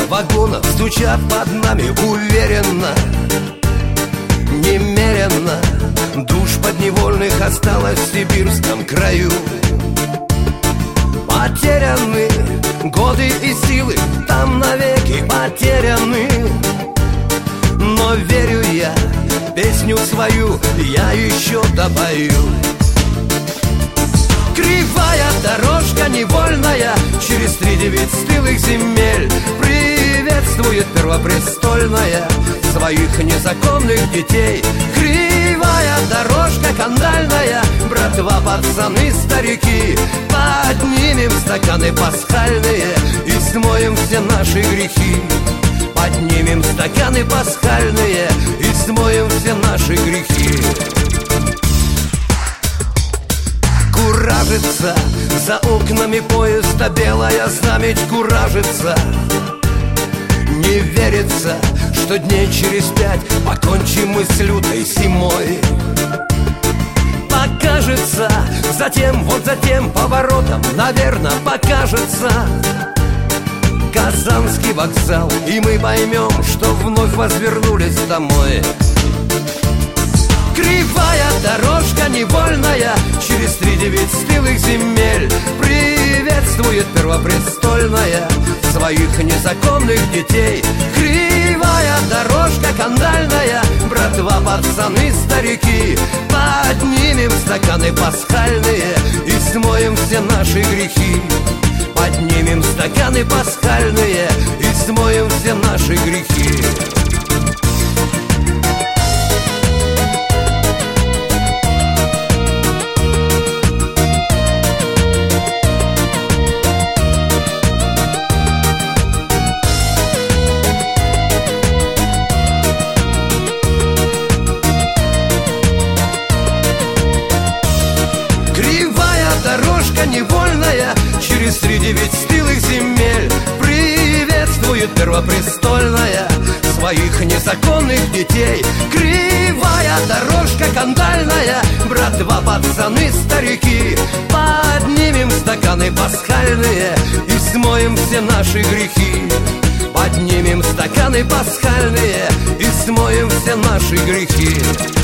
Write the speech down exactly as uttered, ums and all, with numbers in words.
вагонов стучат под нами уверенно, немеренно. Душ подневольных осталось в сибирском краю. Потеряны годы и силы, там навеки потеряны. Но верю я, песню свою я еще допою. Кривая дорожка невольная через три девять стылых земель приветствует первопрестольная своих незаконных детей. Кривая дорожка кандальная, братва, пацаны, старики, поднимем стаканы пасхальные и смоем все наши грехи. Поднимем стаканы пасхальные и смоем все наши грехи. Куражится за окнами поезда белая знаметь, куражится. Не верится, что дней через пять покончим мы с лютой зимой. Покажется затем, вот за тем поворотом, наверное, покажется Казанский вокзал, и мы поймем, что вновь возвернулись домой. Кривая дорожка невольная через три девять стылых земель приветствует первопрестольная своих незаконных детей. Кривая дорожка кандальная, братва, пацаны, старики, поднимем стаканы пасхальные и смоем все наши грехи. Поднимем стаканы пасхальные и смоем все наши грехи. Дорожка невольная через три девять стылых земель приветствует первопрестольная своих незаконных детей. Кривая дорожка кандальная, братва, пацаны, старики, поднимем стаканы пасхальные и смоем все наши грехи. Поднимем стаканы пасхальные и смоем все наши грехи.